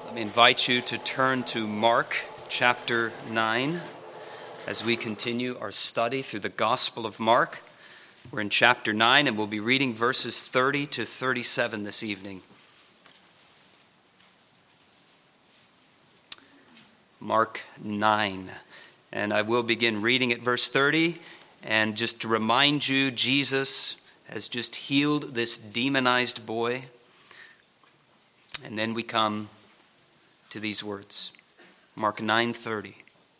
Let me invite you to turn to Mark chapter 9 as we continue our study through the Gospel of Mark. We're in chapter 9 and we'll be reading verses 30 to 37 this evening. Mark 9. And I will begin reading at verse 30. And just to remind you, Jesus has just healed this demonized boy. And then we come to these words. Mark 9:30.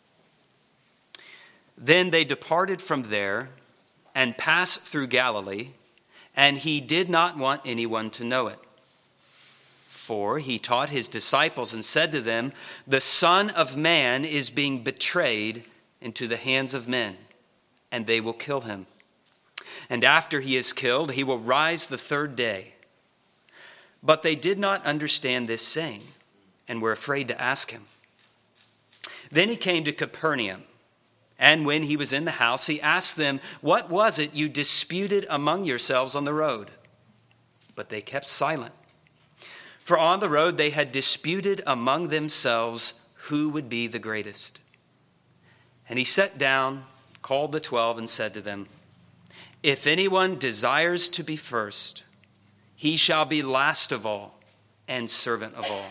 Then they departed from there and passed through Galilee, and he did not want anyone to know it. For he taught his disciples and said to them, "The Son of Man is being betrayed into the hands of men, and they will kill him. And after he is killed, he will rise the third day." But they did not understand this saying, and were afraid to ask him. Then he came to Capernaum, and when he was in the house, he asked them, "What was it you disputed among yourselves on the road?" But they kept silent. For on the road they had disputed among themselves who would be the greatest. And he sat down, called the 12, and said to them, "If anyone desires to be first, he shall be last of all and servant of all."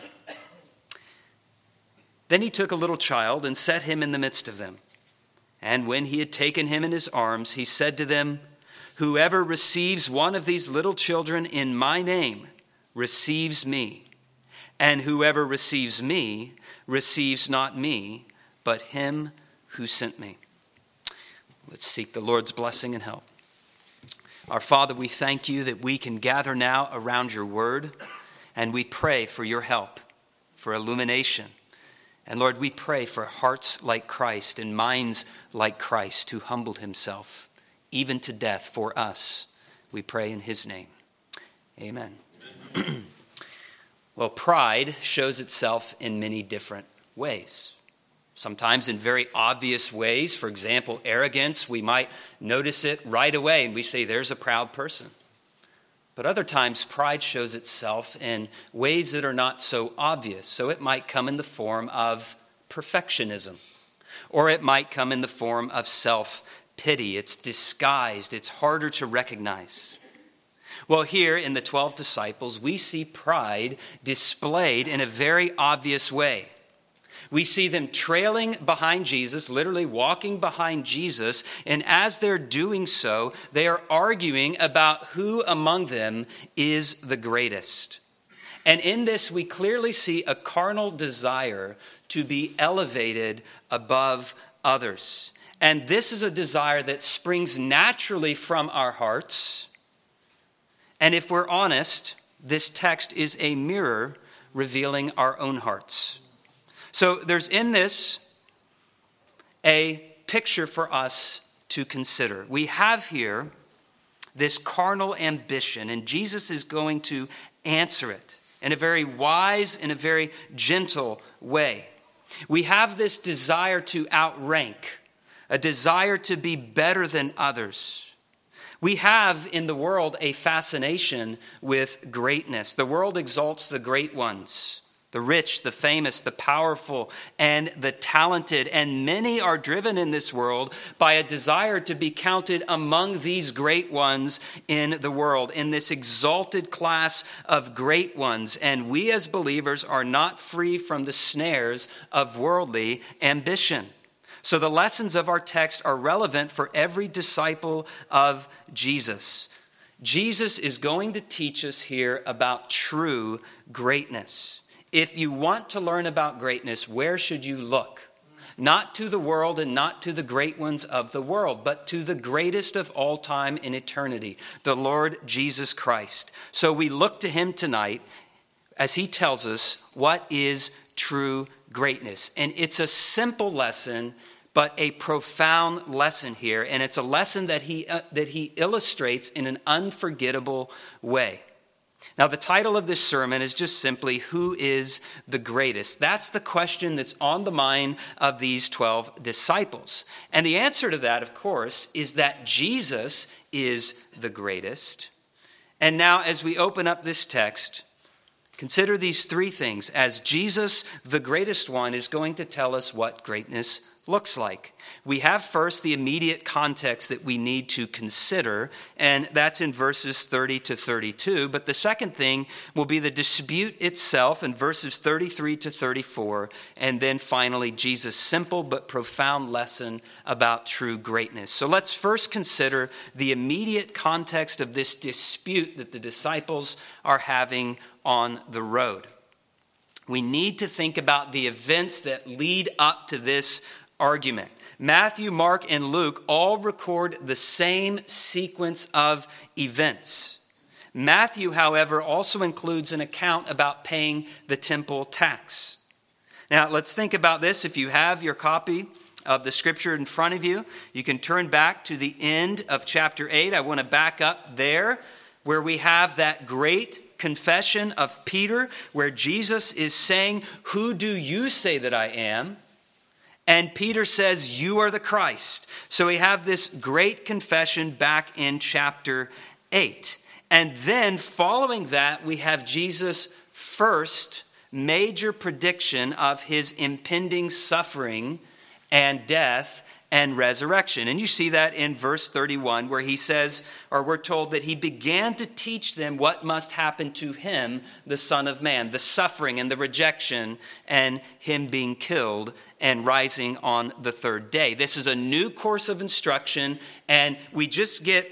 Then he took a little child and set him in the midst of them. And when he had taken him in his arms, he said to them, "Whoever receives one of these little children in my name receives me. And whoever receives me receives not me, but him who sent me." Let's seek the Lord's blessing and help. Our Father, we thank you that we can gather now around your word, and we pray for your help, for illumination. And Lord, we pray for hearts like Christ and minds like Christ, who humbled himself even to death for us. We pray in his name. Amen. Well, pride shows itself in many different ways. Sometimes in very obvious ways. For example, arrogance, we might notice it right away and we say, "There's a proud person." But other times, pride shows itself in ways that are not so obvious. So it might come in the form of perfectionism, or it might come in the form of self-pity. It's disguised. It's harder to recognize. Well, here in the 12 disciples, we see pride displayed in a very obvious way. We see them trailing behind Jesus, literally walking behind Jesus, and as they're doing so, they are arguing about who among them is the greatest. And in this, we clearly see a carnal desire to be elevated above others. And this is a desire that springs naturally from our hearts. And if we're honest, this text is a mirror revealing our own hearts. So there's in this a picture for us to consider. We have here this carnal ambition, and Jesus is going to answer it in a very wise and a very gentle way. We have this desire to outrank, a desire to be better than others. We have in the world a fascination with greatness. The world exalts the great ones, the rich, the famous, the powerful, and the talented. And many are driven in this world by a desire to be counted among these great ones in the world, in this exalted class of great ones. And we as believers are not free from the snares of worldly ambition. So the lessons of our text are relevant for every disciple of Jesus. Jesus is going to teach us here about true greatness. If you want to learn about greatness, where should you look? Not to the world and not to the great ones of the world, but to the greatest of all time in eternity, the Lord Jesus Christ. So we look to him tonight as he tells us what is true greatness. And it's a simple lesson, but a profound lesson here. And it's a lesson that he illustrates in an unforgettable way. Now, the title of this sermon is just simply, "Who is the greatest?" That's the question that's on the mind of these 12 disciples. And the answer to that, of course, is that Jesus is the greatest. And now, as we open up this text, Consider these three things as Jesus, the greatest one, is going to tell us what greatness looks like. We have first the immediate context that we need to consider, and that's in verses 30 to 32. But the second thing will be the dispute itself in verses 33 to 34, and then finally Jesus' simple but profound lesson about true greatness. So let's first consider the immediate context of this dispute that the disciples are having on the road. We need to think about the events that lead up to this argument. Matthew, Mark, and Luke all record the same sequence of events. Matthew, however, also includes an account about paying the temple tax. Now, let's think about this. If you have your copy of the scripture in front of you, you can turn back to the end of chapter 8. I want to back up there where we have that great confession of Peter, where Jesus is saying, "Who do you say that I am?" And Peter says, "You are the Christ." So we have this great confession back in chapter 8. And then following that, we have Jesus' first major prediction of his impending suffering and death and resurrection. And you see that in verse 31, where he says, or we're told that he began to teach them what must happen to him, the Son of Man, the suffering and the rejection and him being killed and rising on the third day. This is a new course of instruction, and we just get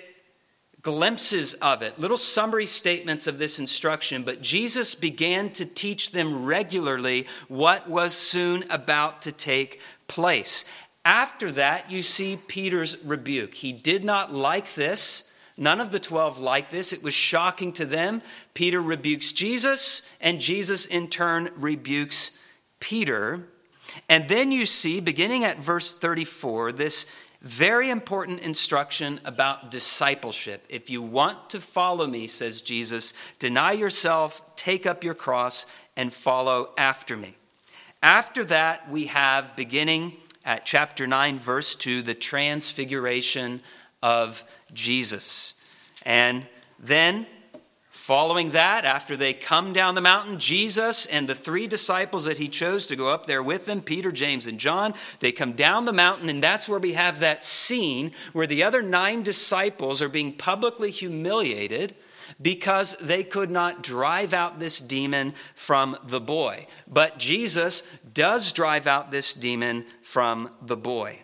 glimpses of it, little summary statements of this instruction. But Jesus began to teach them regularly what was soon about to take place. After that, you see Peter's rebuke. He did not like this. None of the 12 liked this. It was shocking to them. Peter rebukes Jesus, and Jesus in turn rebukes Peter. And then you see, beginning at verse 34, this very important instruction about discipleship. If you want to follow me, says Jesus, deny yourself, take up your cross, and follow after me. After that, we have, beginning at chapter 9, verse 2, the transfiguration of Jesus. And then, following that, after they come down the mountain, Jesus and the 3 disciples that he chose to go up there with them, Peter, James, and John, they come down the mountain, and that's where we have that scene where the other 9 disciples are being publicly humiliated because they could not drive out this demon from the boy. But Jesus does drive out this demon from the boy.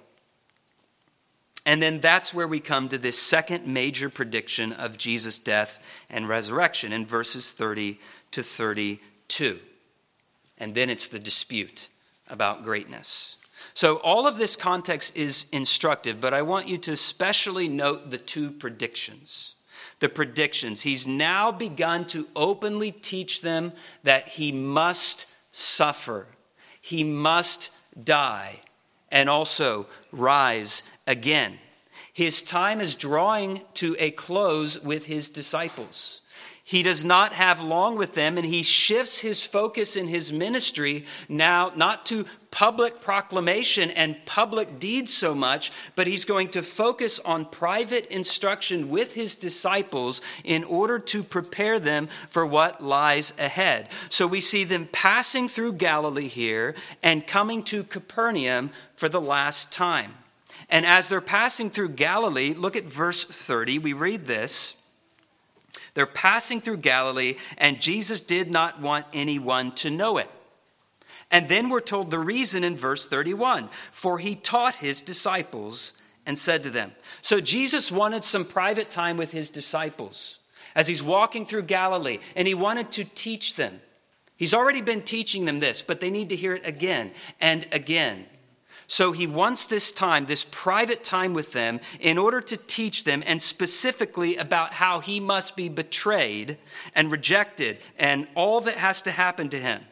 And then that's where we come to this second major prediction of Jesus' death and resurrection in verses 30 to 32. And then it's the dispute about greatness. So all of this context is instructive, but I want you to especially note the 2 predictions. The predictions. He's now begun to openly teach them that he must suffer. He must die and also rise again. His time is drawing to a close with his disciples. He does not have long with them, and he shifts his focus in his ministry now not to public proclamation and public deeds so much, but he's going to focus on private instruction with his disciples in order to prepare them for what lies ahead. So we see them passing through Galilee here and coming to Capernaum for the last time. And as they're passing through Galilee, look at verse 30. We read this. They're passing through Galilee, and Jesus did not want anyone to know it. And then we're told the reason in verse 31. For he taught his disciples and said to them. So Jesus wanted some private time with his disciples as he's walking through Galilee, and he wanted to teach them. He's already been teaching them this, but they need to hear it again and again. So he wants this time, this private time with them, in order to teach them, and specifically about how he must be betrayed and rejected and all that has to happen to him.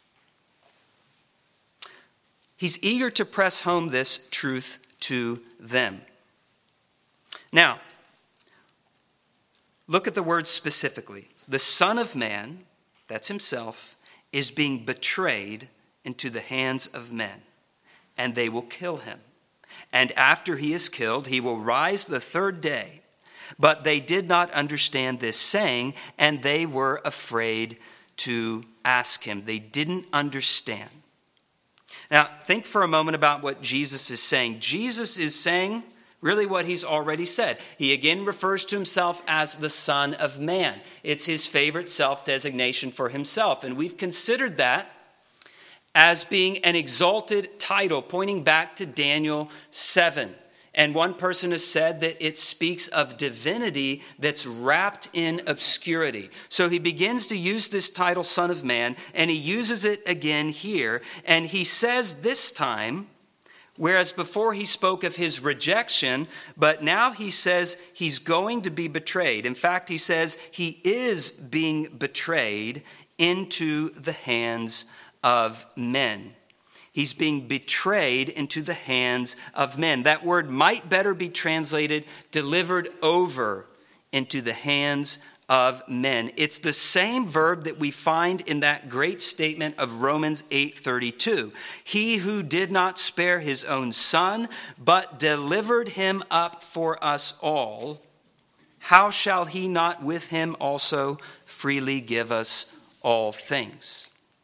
He's eager to press home this truth to them. Now, look at the words specifically. The Son of Man, that's himself, is being betrayed into the hands of men, and they will kill him. And after he is killed, he will rise the third day. But they did not understand this saying, and they were afraid to ask him. They didn't understand. Now, think for a moment about what Jesus is saying. Jesus is saying really what he's already said. He again refers to himself as the Son of Man. It's his favorite self-designation for himself. And we've considered that as being an exalted title, pointing back to Daniel 7. And one person has said that it speaks of divinity that's wrapped in obscurity. So he begins to use this title, Son of Man, and he uses it again here. And he says this time, whereas before he spoke of his rejection, but now he says he's going to be betrayed. In fact, he says he is being betrayed into the hands of men. He's being betrayed into the hands of men. That word might better be translated delivered over into the hands of men. It's the same verb that we find in that great statement of Romans 8:32. He who did not spare his own son, but delivered him up for us all, how shall he not with him also freely give us all things?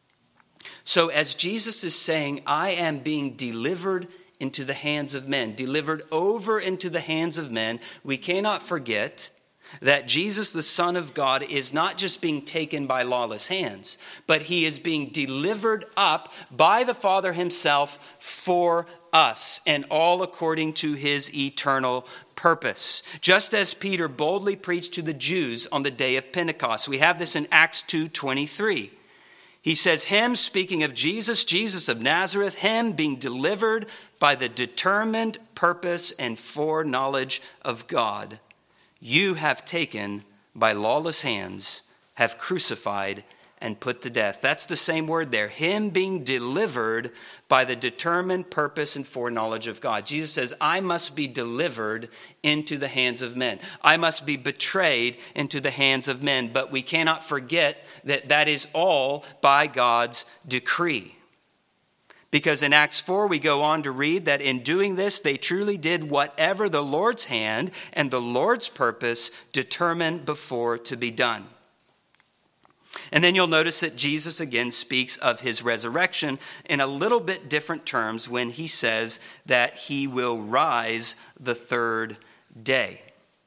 So as Jesus is saying, I am being delivered into the hands of men, delivered over into the hands of men, we cannot forget that Jesus, the Son of God, is not just being taken by lawless hands, but he is being delivered up by the Father himself for us, and all according to his eternal purpose. Just as Peter boldly preached to the Jews on the day of Pentecost. We have this in Acts 2:23. He says, him, speaking of Jesus, Jesus of Nazareth, him being delivered by the determined purpose and foreknowledge of God, you have taken by lawless hands, have crucified and put to death. That's the same word there. Him being delivered by the determined purpose and foreknowledge of God. Jesus says, I must be delivered into the hands of men. I must be betrayed into the hands of men. But we cannot forget that that is all by God's decree. Because in Acts 4, we go on to read that in doing this, they truly did whatever the Lord's hand and the Lord's purpose determined before to be done. And then you'll notice that Jesus again speaks of his resurrection in a little bit different terms when he says that he will rise the third day.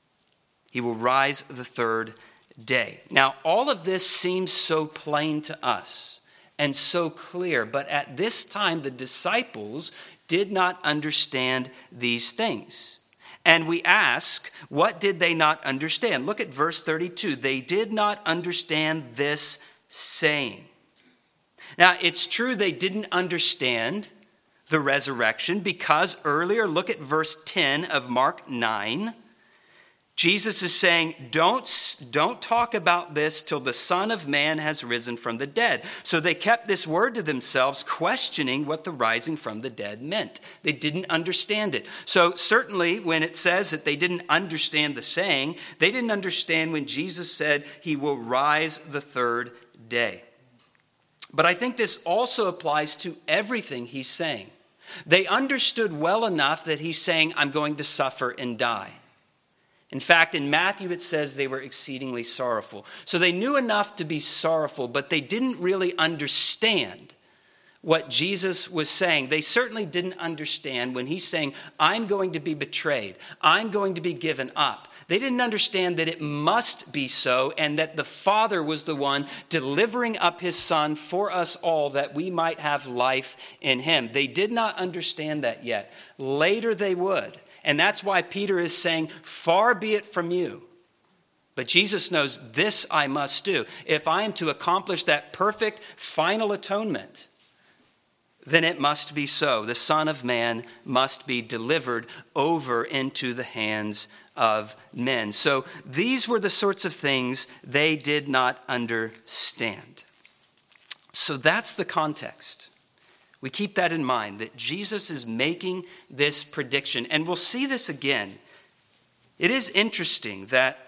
He will rise the third day. Now, all of this seems so plain to us and so clear, but at this time, the disciples did not understand these things. And we ask, what did they not understand? Look at verse 32. They did not understand this saying. Now, it's true they didn't understand the resurrection because earlier, look at verse 10 of Mark 9. Jesus is saying, don't talk about this till the Son of Man has risen from the dead. So they kept this word to themselves, questioning what the rising from the dead meant. They didn't understand it. So certainly when it says that they didn't understand the saying, they didn't understand when Jesus said he will rise the third day. But I think this also applies to everything he's saying. They understood well enough that he's saying, I'm going to suffer and die. In fact, in Matthew, it says they were exceedingly sorrowful. So they knew enough to be sorrowful, but they didn't really understand what Jesus was saying. They certainly didn't understand when he's saying, I'm going to be betrayed. I'm going to be given up. They didn't understand that it must be so and that the Father was the one delivering up his Son for us all that we might have life in him. They did not understand that yet. Later they would. And that's why Peter is saying, far be it from you. But Jesus knows this I must do. If I am to accomplish that perfect final atonement, then it must be so. The Son of Man must be delivered over into the hands of men. So these were the sorts of things they did not understand. So that's the context. We keep that in mind, that Jesus is making this prediction. And we'll see this again. It is interesting that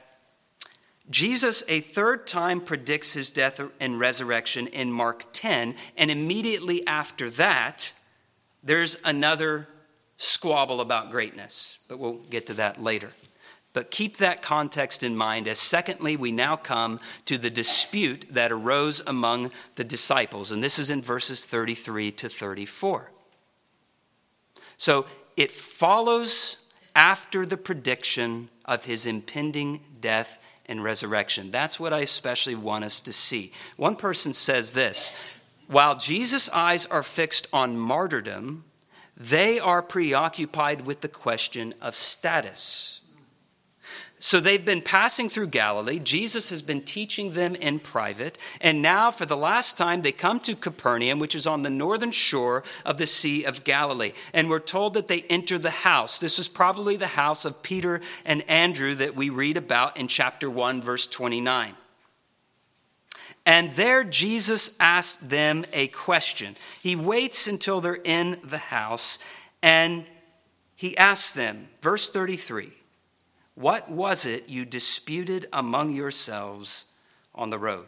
Jesus a third time predicts his death and resurrection in Mark 10. And immediately after that, there's another squabble about greatness. But we'll get to that later. But keep that context in mind as secondly, we now come to the dispute that arose among the disciples. And this is in verses 33 to 34. So it follows after the prediction of his impending death and resurrection. That's what I especially want us to see. One person says this: while Jesus' eyes are fixed on martyrdom, they are preoccupied with the question of status. So they've been passing through Galilee. Jesus has been teaching them in private. And now, for the last time, they come to Capernaum, which is on the northern shore of the Sea of Galilee. And we're told that they enter the house. This is probably the house of Peter and Andrew that we read about in chapter 1, verse 29. And there Jesus asked them a question. He waits until they're in the house, and he asks them, verse 33, "What was it you disputed among yourselves on the road?"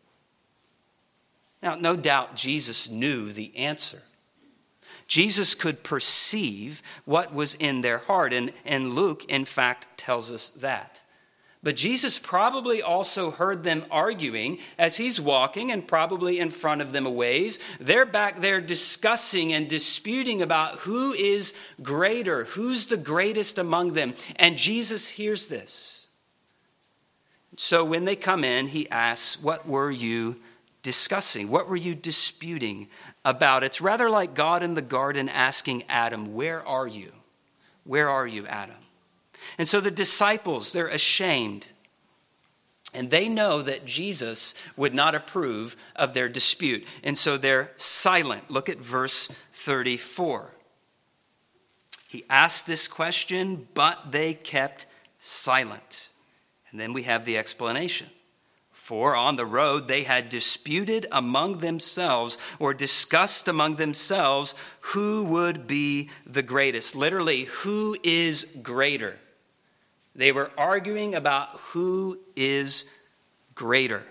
Now, no doubt Jesus knew the answer. Jesus could perceive what was in their heart, and Luke, in fact, tells us that. But Jesus probably also heard them arguing as he's walking, and probably in front of them a ways. They're back there discussing and disputing about who is greater, who's the greatest among them. And Jesus hears this. So when they come in, he asks, "What were you discussing? What were you disputing about?" It's rather like God in the garden asking Adam, "Where are you? Where are you, Adam?" And so the disciples, they're ashamed. And they know that Jesus would not approve of their dispute. And so they're silent. Look at verse 34. He asked this question, but they kept silent. And then we have the explanation. For on the road they had disputed among themselves, or discussed among themselves, who would be the greatest. Literally, who is greater? They were arguing about who is greater.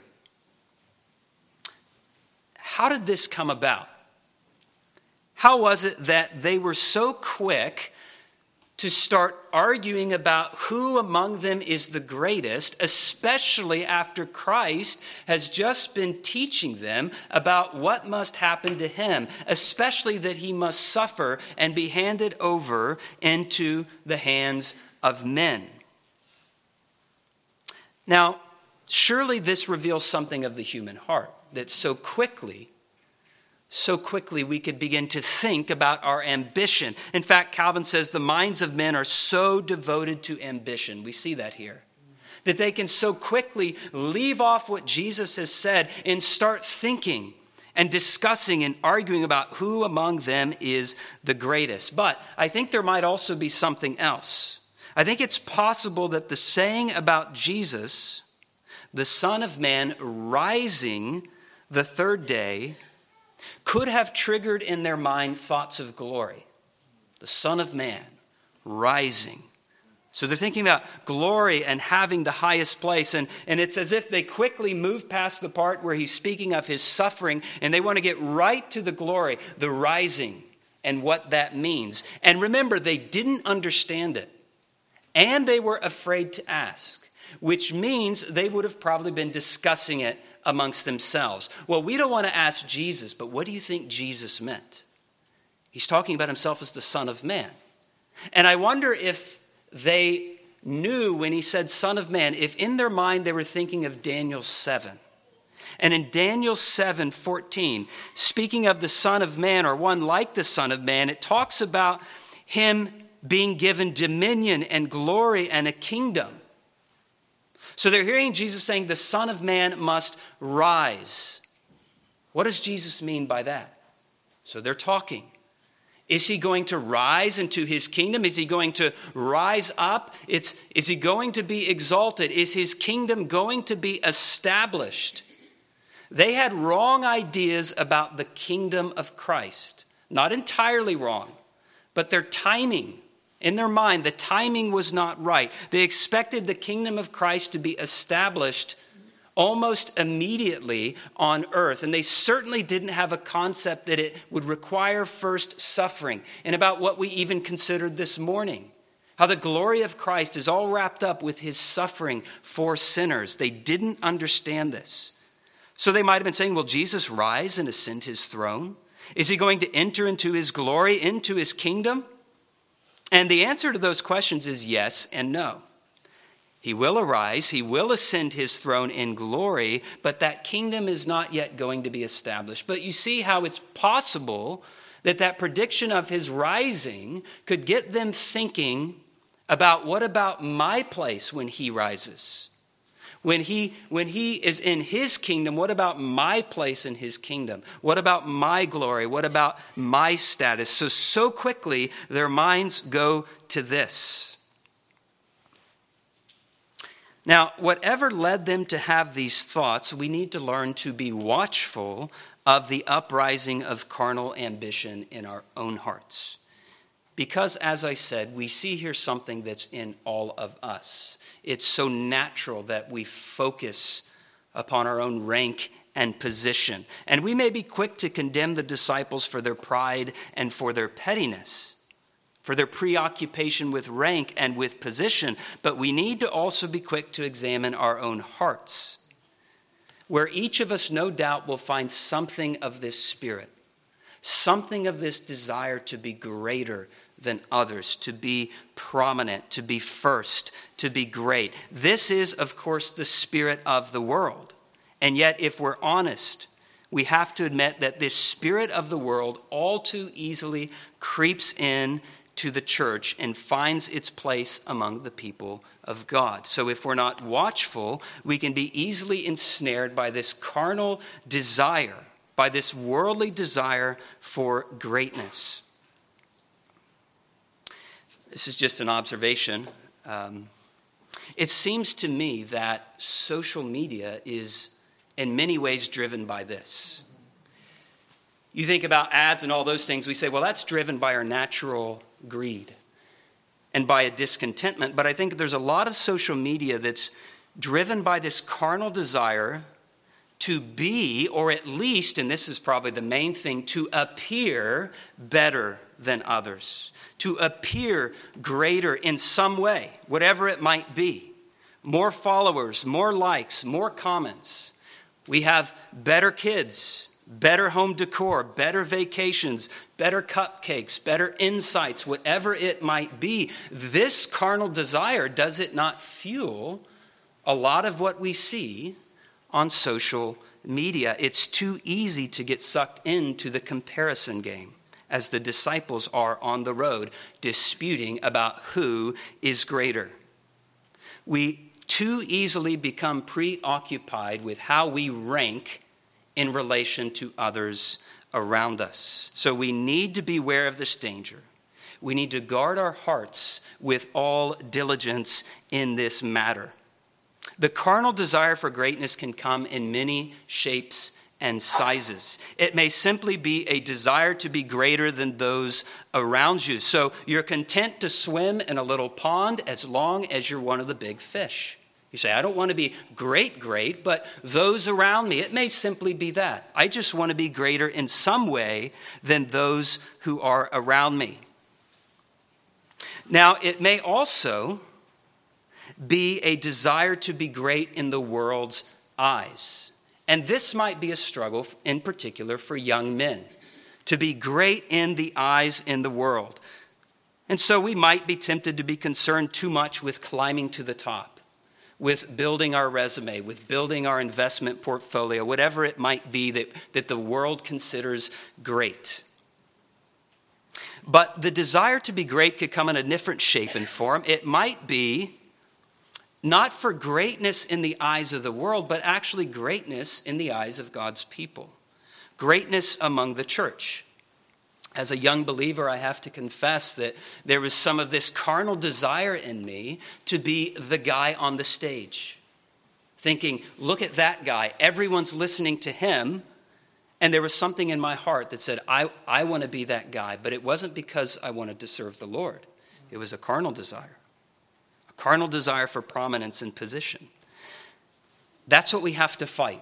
How did this come about? How was it that they were so quick to start arguing about who among them is the greatest, especially after Christ has just been teaching them about what must happen to him, especially that he must suffer and be handed over into the hands of men? Now, surely this reveals something of the human heart, that so quickly we could begin to think about our ambition. In fact, Calvin says the minds of men are so devoted to ambition. We see that here. That they can so quickly leave off what Jesus has said and start thinking and discussing and arguing about who among them is the greatest. But I think there might also be something else. I think it's possible that the saying about Jesus, the Son of Man, rising the third day, could have triggered in their mind thoughts of glory. The Son of Man rising. So they're thinking about glory and having the highest place. And it's as if they quickly move past the part where he's speaking of his suffering, and they want to get right to the glory, the rising, and what that means. And remember, they didn't understand it. And they were afraid to ask, which means they would have probably been discussing it amongst themselves. Well, we don't want to ask Jesus, but what do you think Jesus meant? He's talking about himself as the Son of Man. And I wonder if they knew when he said Son of Man, if in their mind they were thinking of Daniel 7. And in Daniel 7:14, speaking of the Son of Man, or one like the Son of Man, it talks about him being given dominion and glory and a kingdom. So they're hearing Jesus saying the Son of Man must rise. What does Jesus mean by that? So they're talking. Is he going to rise into his kingdom? Is he going to rise up? Is he going to be exalted? Is his kingdom going to be established? They had wrong ideas about the kingdom of Christ. Not entirely wrong, but their timing. In their mind, the timing was not right. They expected the kingdom of Christ to be established almost immediately on earth. And they certainly didn't have a concept that it would require first suffering. And about what we even considered this morning, How the glory of Christ is all wrapped up with his suffering for sinners. They didn't understand this. So they might have been saying, will Jesus rise and ascend his throne? Is he going to enter into his glory, into his kingdom? And the answer to those questions is yes and no. He will arise, he will ascend his throne in glory, but that kingdom is not yet going to be established. But you see how it's possible that prediction of his rising could get them thinking about what about my place when he rises? When he is in his kingdom, what about my place in his kingdom? What about my glory? What about my status? So quickly their minds go to this. Now, whatever led them to have these thoughts, we need to learn to be watchful of the uprising of carnal ambition in our own hearts. Because, as I said, we see here something that's in all of us. It's so natural that we focus upon our own rank and position. And we may be quick to condemn the disciples for their pride and for their pettiness, for their preoccupation with rank and with position. But we need to also be quick to examine our own hearts, where each of us no doubt will find something of this spirit, something of this desire to be greater than others, to be prominent, to be first, to be great. This is, of course, the spirit of the world. And yet, if we're honest, we have to admit that this spirit of the world all too easily creeps in to the church and finds its place among the people of God. So if we're not watchful, we can be easily ensnared by this carnal desire, by this worldly desire for greatness. This is just an observation. It seems to me that social media is in many ways driven by this. You think about ads and all those things, we say, well, that's driven by our natural greed and by a discontentment. But I think there's a lot of social media that's driven by this carnal desire to be, or at least, and this is probably the main thing, to appear better than others, to appear greater in some way, whatever it might be. More followers, more likes, more comments. We have better kids, better home decor, better vacations, better cupcakes, better insights, whatever it might be. This carnal desire, does it not fuel a lot of what we see on social media? It's too easy to get sucked into the comparison game, as the disciples are on the road disputing about who is greater. We too easily become preoccupied with how we rank in relation to others around us. So we need to be aware of this danger. We need to guard our hearts with all diligence in this matter. The carnal desire for greatness can come in many shapes and sizes. It may simply be a desire to be greater than those around you. So you're content to swim in a little pond as long as you're one of the big fish. You say, I don't want to be great, but those around me, it may simply be that. I just want to be greater in some way than those who are around me. Now, it may also be a desire to be great in the world's eyes. And this might be a struggle in particular for young men, to be great in the eyes in the world. And so we might be tempted to be concerned too much with climbing to the top, with building our resume, with building our investment portfolio, whatever it might be that the world considers great. But the desire to be great could come in a different shape and form. It might be not for greatness in the eyes of the world, but actually greatness in the eyes of God's people. Greatness among the church. As a young believer, I have to confess that there was some of this carnal desire in me to be the guy on the stage. Thinking, look at that guy. Everyone's listening to him. And there was something in my heart that said, I want to be that guy. But it wasn't because I wanted to serve the Lord. It was a carnal desire. A carnal desire for prominence and position. That's what we have to fight.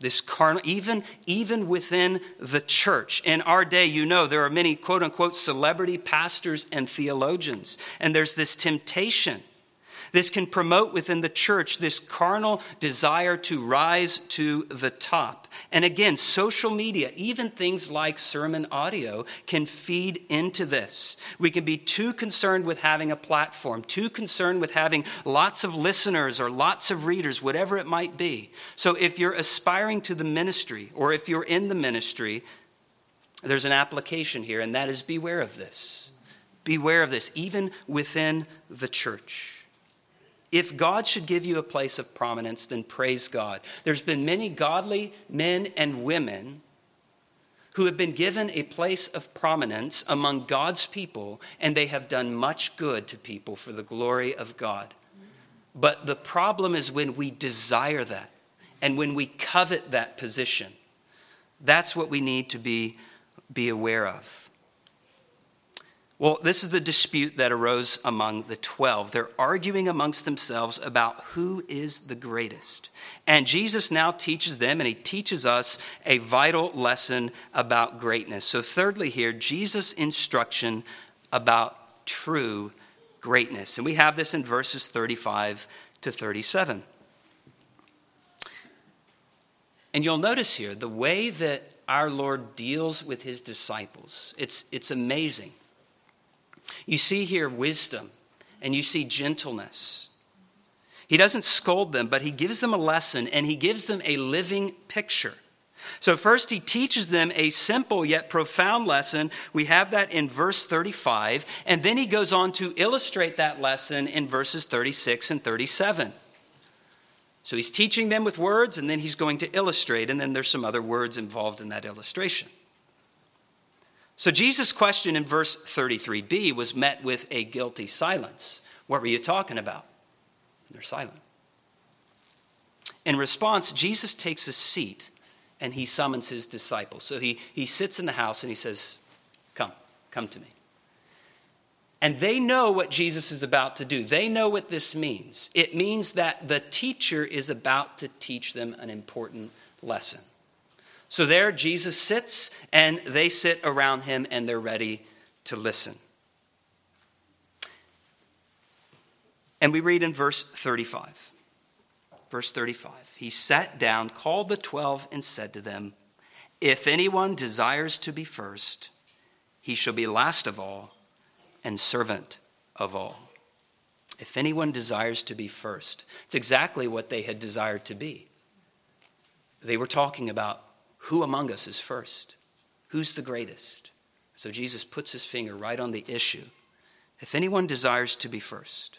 This carnal, even within the church. In our day, there are many quote unquote celebrity pastors and theologians. And there's this temptation. This can promote within the church this carnal desire to rise to the top. And again, social media, even things like sermon audio, can feed into this. We can be too concerned with having a platform, too concerned with having lots of listeners or lots of readers, whatever it might be. So if you're aspiring to the ministry, or if you're in the ministry, there's an application here, and that is beware of this. Beware of this, even within the church. If God should give you a place of prominence, then praise God. There's been many godly men and women who have been given a place of prominence among God's people, and they have done much good to people for the glory of God. But the problem is when we desire that and when we covet that position. That's what we need to be aware of. Well, this is the dispute that arose among the 12. They're arguing amongst themselves about who is the greatest. And Jesus now teaches them, and he teaches us a vital lesson about greatness. So thirdly here, Jesus' instruction about true greatness. And we have this in verses 35 to 37. And you'll notice here the way that our Lord deals with his disciples. It's amazing. You see here wisdom, and you see gentleness. He doesn't scold them, but he gives them a lesson, and he gives them a living picture. So first he teaches them a simple yet profound lesson. We have that in verse 35, and then he goes on to illustrate that lesson in verses 36 and 37. So he's teaching them with words, and then he's going to illustrate, and then there's some other words involved in that illustration. So Jesus' question in verse 33b was met with a guilty silence. What were you talking about? And they're silent. In response, Jesus takes a seat and he summons his disciples. So he sits in the house and he says, come to me. And they know what Jesus is about to do. They know what this means. It means that the teacher is about to teach them an important lesson. So there Jesus sits, and they sit around him, and they're ready to listen. And we read in verse 35. Verse 35. He sat down, called the 12, and said to them, "If anyone desires to be first, he shall be last of all and servant of all." If anyone desires to be first. It's exactly what they had desired to be. They were talking about who among us is first? Who's the greatest? So Jesus puts his finger right on the issue. If anyone desires to be first.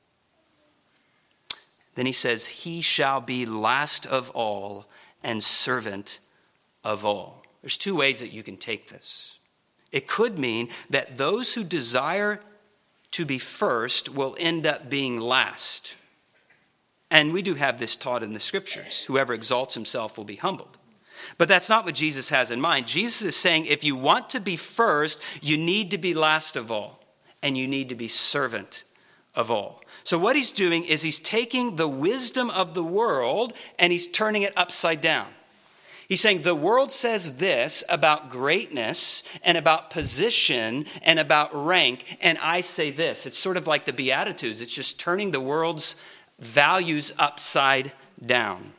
Then he says, he shall be last of all and servant of all. There's two ways that you can take this. It could mean that those who desire to be first will end up being last. And we do have this taught in the scriptures. Whoever exalts himself will be humbled. But that's not what Jesus has in mind. Jesus is saying if you want to be first, you need to be last of all, and you need to be servant of all. So what he's doing is he's taking the wisdom of the world and he's turning it upside down. He's saying the world says this about greatness and about position and about rank, and I say this. It's sort of like the Beatitudes. It's just turning the world's values upside down.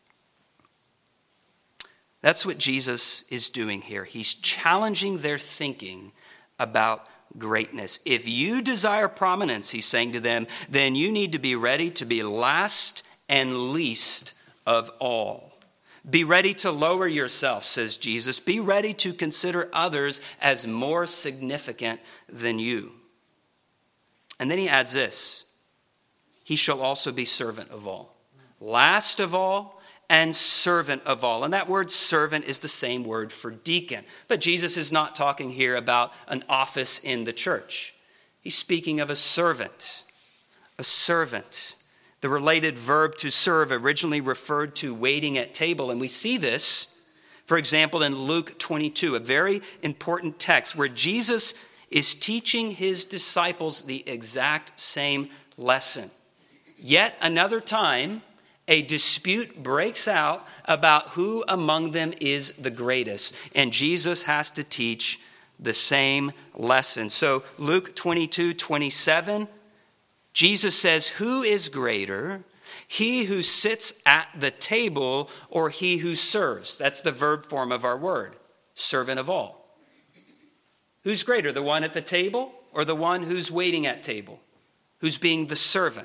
That's what Jesus is doing here. He's challenging their thinking about greatness. If you desire prominence, he's saying to them, then you need to be ready to be last and least of all. Be ready to lower yourself, says Jesus. Be ready to consider others as more significant than you. And then he adds this. He shall also be servant of all. Last of all and servant of all. And that word servant is the same word for deacon. But Jesus is not talking here about an office in the church. He's speaking of a servant. A servant. The related verb to serve originally referred to waiting at table. And we see this, for example, in Luke 22, a very important text where Jesus is teaching his disciples the exact same lesson. Yet another time, a dispute breaks out about who among them is the greatest. And Jesus has to teach the same lesson. So Luke 22:27, Jesus says, who is greater, he who sits at the table or he who serves? That's the verb form of our word, servant of all. Who's greater, the one at the table or the one who's waiting at table, who's being the servant?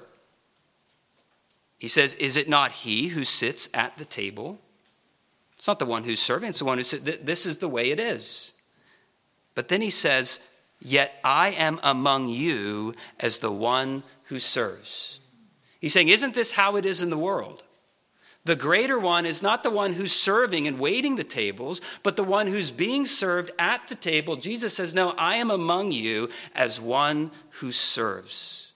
He says, is it not he who sits at the table? It's not the one who's serving, it's the one who sits. This is the way it is. But then he says, yet I am among you as the one who serves. He's saying, isn't this how it is in the world? The greater one is not the one who's serving and waiting the tables, but the one who's being served at the table. Jesus says, no, I am among you as one who serves.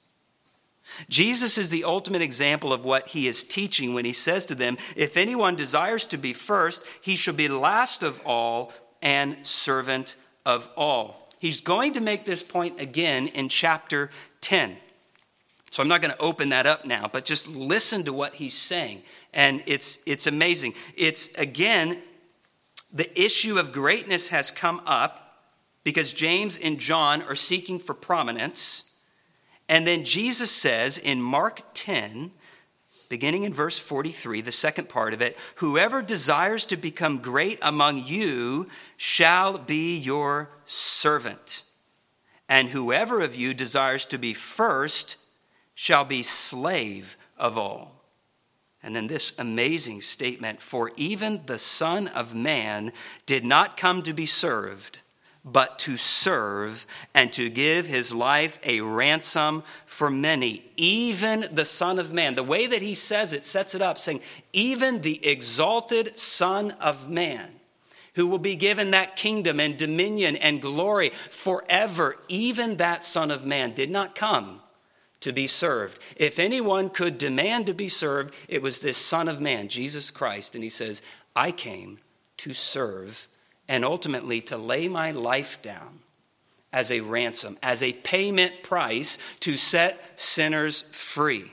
Jesus is the ultimate example of what he is teaching when he says to them, if anyone desires to be first, he shall be last of all and servant of all. He's going to make this point again in chapter 10. So I'm not going to open that up now, but just listen to what he's saying. And it's amazing. It's, again, the issue of greatness has come up because James and John are seeking for prominence. And then Jesus says in Mark 10, beginning in verse 43, the second part of it, whoever desires to become great among you shall be your servant. And whoever of you desires to be first shall be slave of all. And then this amazing statement, for even the Son of Man did not come to be served, but to serve and to give his life a ransom for many. Even the Son of Man. The way that he says it sets it up, saying, even the exalted Son of Man, who will be given that kingdom and dominion and glory forever, even that Son of Man did not come to be served. If anyone could demand to be served, it was this Son of Man, Jesus Christ. And he says, I came to serve and ultimately to lay my life down as a ransom, as a payment price to set sinners free.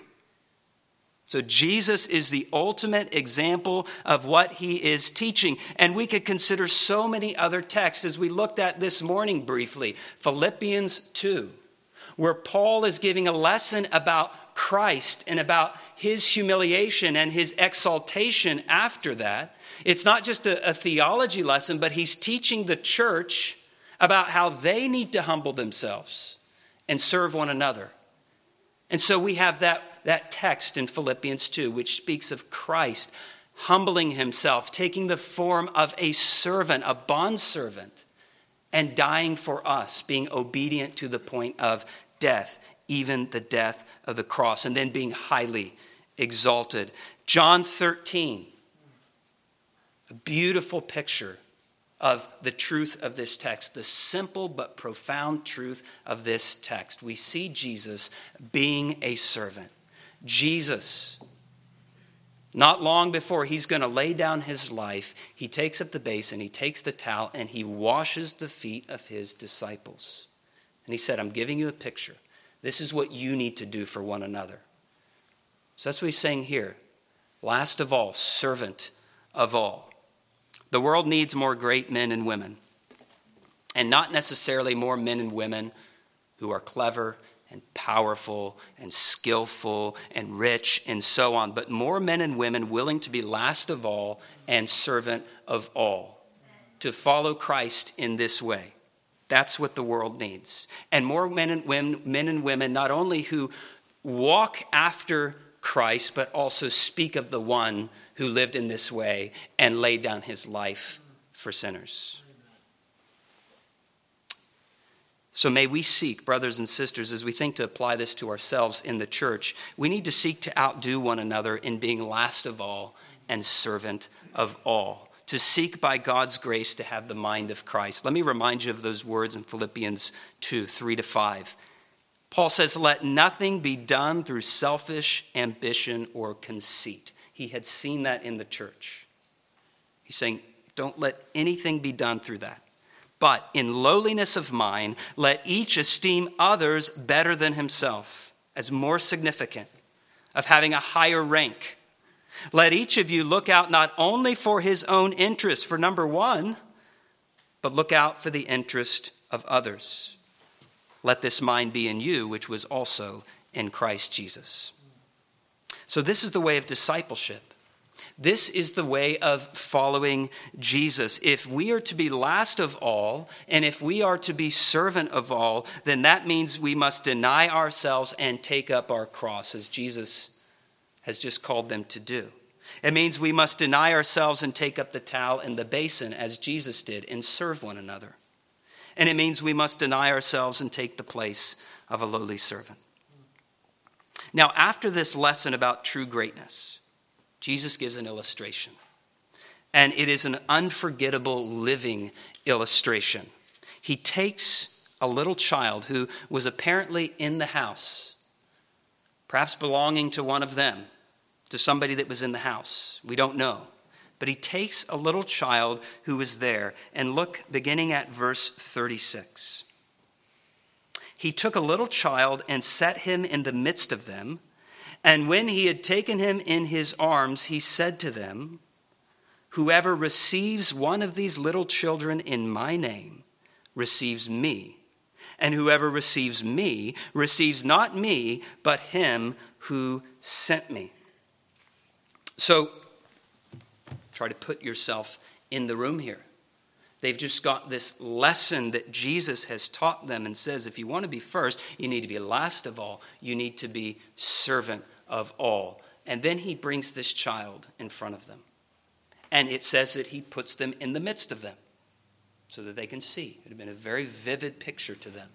So Jesus is the ultimate example of what he is teaching. And we could consider so many other texts as we looked at this morning briefly. Philippians 2. Where Paul is giving a lesson about Christ and about his humiliation and his exaltation after that. It's not just a theology lesson, but he's teaching the church about how they need to humble themselves and serve one another. And so we have that text in Philippians 2, which speaks of Christ humbling himself, taking the form of a servant, a bondservant, and dying for us, being obedient to the point of death, even the death of the cross, and then being highly exalted. John 13, a beautiful picture of the truth of this text, the simple but profound truth of this text. We see Jesus being a servant. Jesus, not long before he's going to lay down his life, he takes up the basin, he takes the towel, and he washes the feet of his disciples. And he said, I'm giving you a picture. This is what you need to do for one another. So that's what he's saying here. Last of all, servant of all. The world needs more great men and women. And not necessarily more men and women who are clever and powerful and skillful and rich and so on. But more men and women willing to be last of all and servant of all. To follow Christ in this way. That's what the world needs. And more men and women, not only who walk after Christ, but also speak of the one who lived in this way and laid down his life for sinners. So may we seek, brothers and sisters, as we think to apply this to ourselves in the church, we need to seek to outdo one another in being last of all and servant of all. To seek by God's grace to have the mind of Christ. Let me remind you of those words in Philippians 2, 3-5. Paul says, let nothing be done through selfish ambition or conceit. He had seen that in the church. He's saying, don't let anything be done through that. But in lowliness of mind, let each esteem others better than himself, as more significant, of having a higher rank. Let each of you look out not only for his own interest, for number one, but look out for the interest of others. Let this mind be in you, which was also in Christ Jesus. So this is the way of discipleship. This is the way of following Jesus. If we are to be last of all, and if we are to be servant of all, then that means we must deny ourselves and take up our cross, as Jesus has just called them to do. It means we must deny ourselves and take up the towel and the basin, as Jesus did, and serve one another. And it means we must deny ourselves and take the place of a lowly servant. Now, after this lesson about true greatness, Jesus gives an illustration. And it is an unforgettable living illustration. He takes a little child who was apparently in the house, perhaps belonging to one of them, to somebody that was in the house. We don't know. But he takes a little child who was there. And look, beginning at verse 36. He took a little child and set him in the midst of them. And when he had taken him in his arms, he said to them, "Whoever receives one of these little children in my name receives me. And whoever receives me receives not me, but him who sent me." So, try to put yourself in the room here. They've just got this lesson that Jesus has taught them and says, if you want to be first, you need to be last of all. You need to be servant of all. And then he brings this child in front of them. And it says that he puts them in the midst of them so that they can see. It would have been a very vivid picture to them.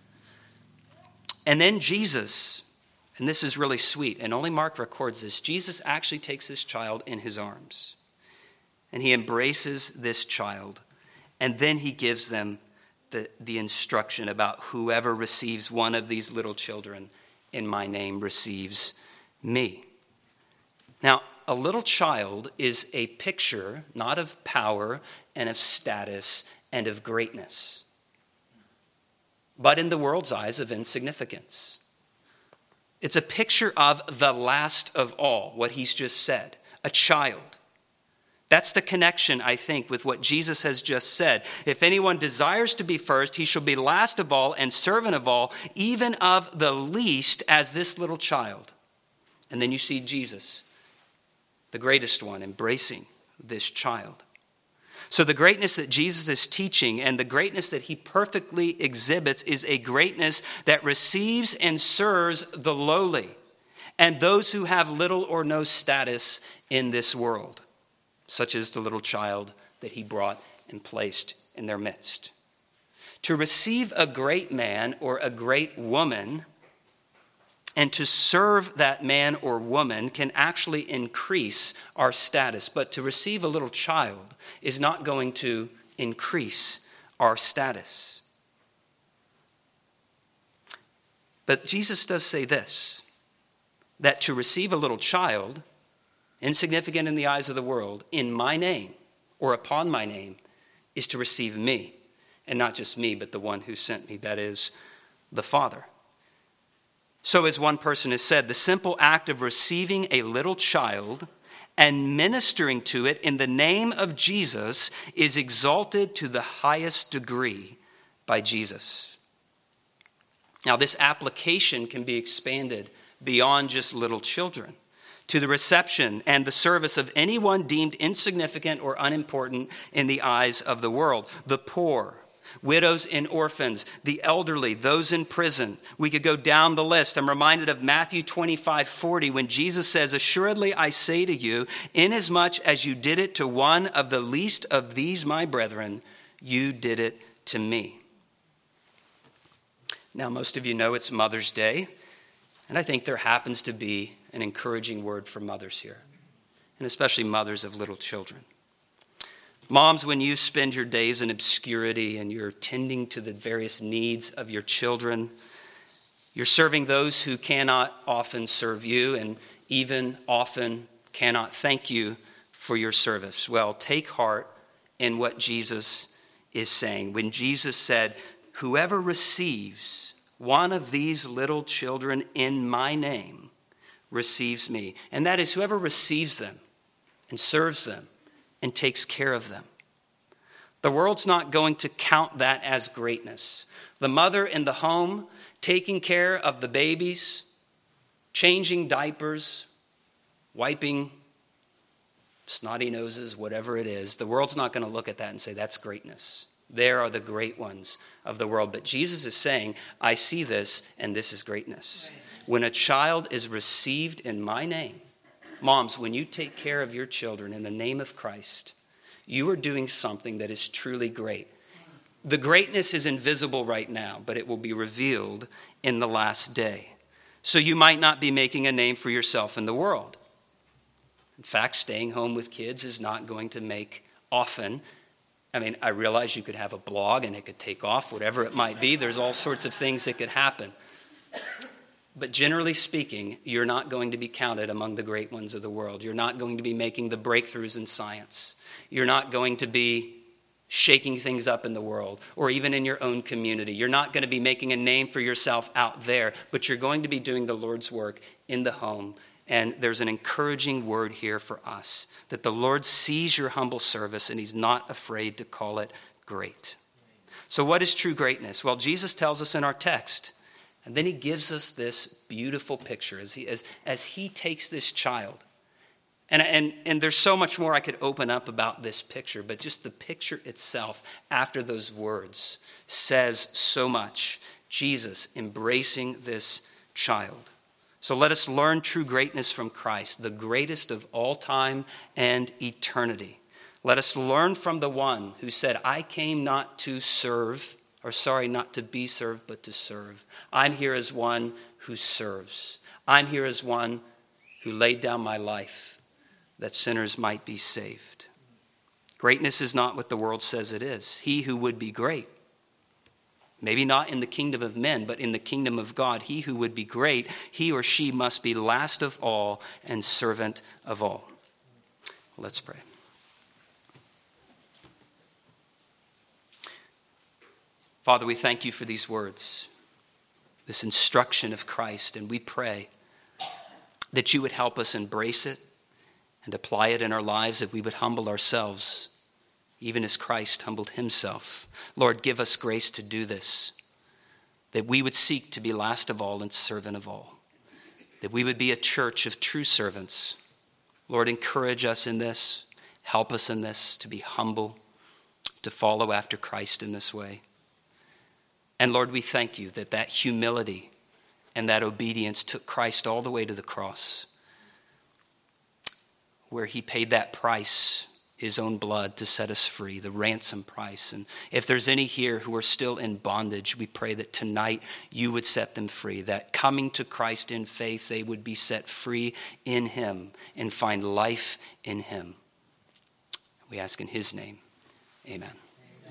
And then Jesus, and this is really sweet, and only Mark records this, Jesus actually takes this child in his arms. And he embraces this child. And then he gives them the instruction about whoever receives one of these little children in my name receives me. Now, a little child is a picture not of power and of status and of greatness, but in the world's eyes of insignificance. It's a picture of the last of all, what he's just said, a child. That's the connection, I think, with what Jesus has just said. If anyone desires to be first, he shall be last of all and servant of all, even of the least as this little child. And then you see Jesus, the greatest one, embracing this child. So the greatness that Jesus is teaching and the greatness that he perfectly exhibits is a greatness that receives and serves the lowly and those who have little or no status in this world, such as the little child that he brought and placed in their midst. To receive a great man or a great woman and to serve that man or woman can actually increase our status. But to receive a little child is not going to increase our status. But Jesus does say this, that to receive a little child, insignificant in the eyes of the world, in my name or upon my name, is to receive me. And not just me, but the one who sent me, that is the Father. So as one person has said, the simple act of receiving a little child and ministering to it in the name of Jesus is exalted to the highest degree by Jesus. Now, this application can be expanded beyond just little children to the reception and the service of anyone deemed insignificant or unimportant in the eyes of the world. The poor, widows and orphans, the elderly, those in prison. We could go down the list. I'm reminded of Matthew 25:40 when Jesus says, "Assuredly I say to you, inasmuch as you did it to one of the least of these my brethren, you did it to me." Now, most of you know it's Mother's Day, and I think there happens to be an encouraging word for mothers here, and especially mothers of little children. Moms, when you spend your days in obscurity and you're tending to the various needs of your children, you're serving those who cannot often serve you and even often cannot thank you for your service. Well, take heart in what Jesus is saying. When Jesus said, "Whoever receives one of these little children in my name receives me. And that is whoever receives them and serves them and takes care of them. The world's not going to count that as greatness. The mother in the home, taking care of the babies, changing diapers, wiping snotty noses, whatever it is. The world's not going to look at that and say, that's greatness. There are the great ones of the world. But Jesus is saying, I see this, and this is greatness. When a child is received in my name, moms, when you take care of your children in the name of Christ, you are doing something that is truly great. The greatness is invisible right now, but it will be revealed in the last day. So you might not be making a name for yourself in the world. In fact, staying home with kids is not going to make often. I realize you could have a blog and it could take off, whatever it might be. There's all sorts of things that could happen. But generally speaking, you're not going to be counted among the great ones of the world. You're not going to be making the breakthroughs in science. You're not going to be shaking things up in the world or even in your own community. You're not going to be making a name for yourself out there, but you're going to be doing the Lord's work in the home. And there's an encouraging word here for us, that the Lord sees your humble service and he's not afraid to call it great. So what is true greatness? Well, Jesus tells us in our text, and then he gives us this beautiful picture as he takes this child. And there's so much more I could open up about this picture, but just the picture itself after those words says so much. Jesus embracing this child. So let us learn true greatness from Christ, the greatest of all time and eternity. Let us learn from the one who said, I came not to be served, but to serve. I'm here as one who serves. I'm here as one who laid down my life that sinners might be saved. Greatness is not what the world says it is. He who would be great, maybe not in the kingdom of men, but in the kingdom of God, he who would be great, he or she must be last of all and servant of all. Let's pray. Father, we thank you for these words, this instruction of Christ, and we pray that you would help us embrace it and apply it in our lives, that we would humble ourselves, even as Christ humbled himself. Lord, give us grace to do this, that we would seek to be last of all and servant of all, that we would be a church of true servants. Lord, encourage us in this, help us in this, to be humble, to follow after Christ in this way. And Lord, we thank you that humility and that obedience took Christ all the way to the cross, where he paid that price, his own blood, to set us free, the ransom price. And if there's any here who are still in bondage, we pray that tonight you would set them free, that coming to Christ in faith, they would be set free in him and find life in him. We ask in his name, amen.